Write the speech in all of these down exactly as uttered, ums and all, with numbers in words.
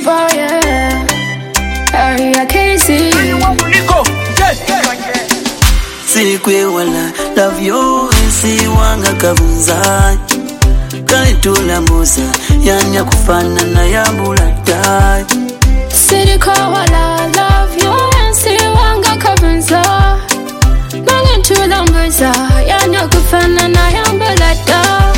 fire. Area K Z. Sirikwe wala love you isi wanga kabunza kale tulambuza yanya kufana na yambulata. Sirikwe wala love you isi wanga kabunza kale tulambuza yanya kufana na yambulata.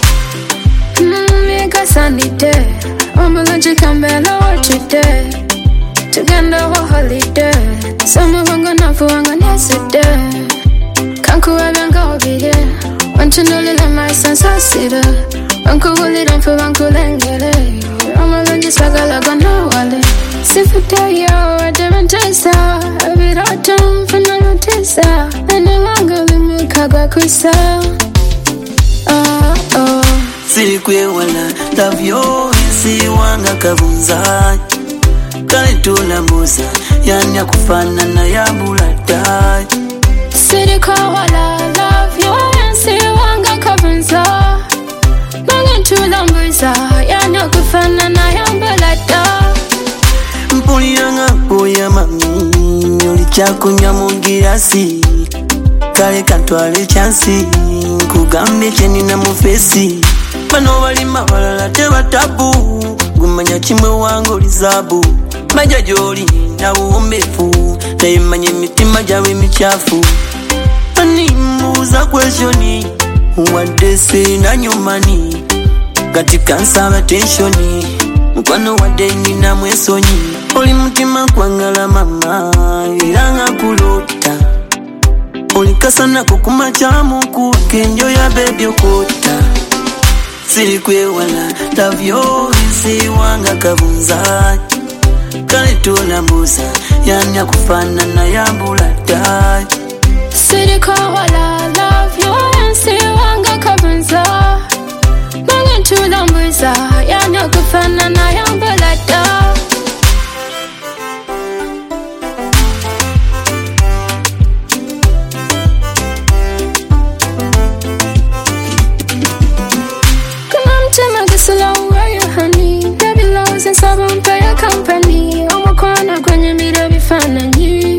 Mika sanite omulanji kambela today tugenda wa holiday sama wanga nafu wanga neside kanku wabanga obire wanchu nolile my sensasida wanku wulira mfu wanku lengele omulanji sagala gana wale sifutayo adeventesa abirotum funalutesa ene wanga limukagwa kuisa. Oh oh Sirikwe wala love you isi wanga kabunza kale tulambuza yanya kufana na yambulata. Sirikwe wala love you isi wanga kabunza kale tulambuza yanya kufana na yambulata. Mpuli yanga poya mami nyoli chakunya mungirasi kale kantwale chansi kugambe cheni na mufesi bano balima balala tebatabu gumanya chimwe wango lizabu maja joli na uombefu na imanye mitima jawe michafu animuza kweshoni uwadese na nyumani katika nsaba tensioni mkwano wadeni na mwesonyi oli mutima kwangala mama ilanga kulota oli kasana kukuma chamu kukenjo ya baby okota. Sirikwe wala love you isi wanga kabunza kale tulambuza yanya kufana na yambulata. Sirikwe wala love you isi wanga kabunza kale tulambuza yanya kufana na yambulata. Slow where you honey, baby lows and sabon pay your company. Omo kwana kwenye mira bifana nyi.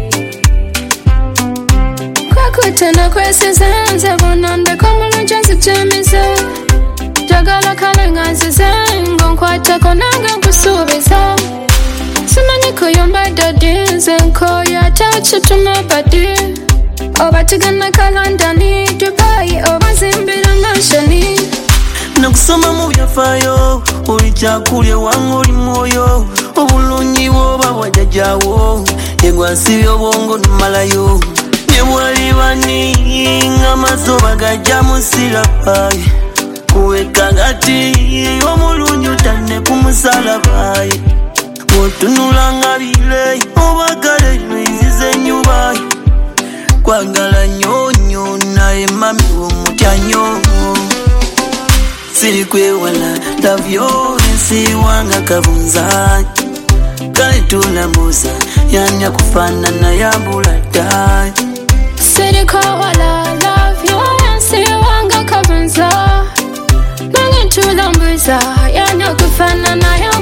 Kwa kutenda kwese zenze bonanda kama njanzi chemize. Jagala kale nganzi zengo nkwata konanga kusubiza. Simani kuyomba dadinze nkoya tachi tumabadi. Oba tigana kalandani Dubai oba zimbira manshani. Nakusoma mu byafayo oli chakulya wangu oli moyo obulungi bwoba bwajajawo egwasibye obwongo numalayo nebwali bani nga mazoba gajja musirabaye kuweka gati omulungi otane kumusalaba otunula nga bile obagale nzize ennyuba kwagala nyonyo naye mami w'omutyanyo. Sirikwe wala love you isi wanga kabunza kale tulambuza yanya kufana na yambulata. Sirikwe wala love you isi wanga kabunza kale tulambuza yanya kufana na yambulata.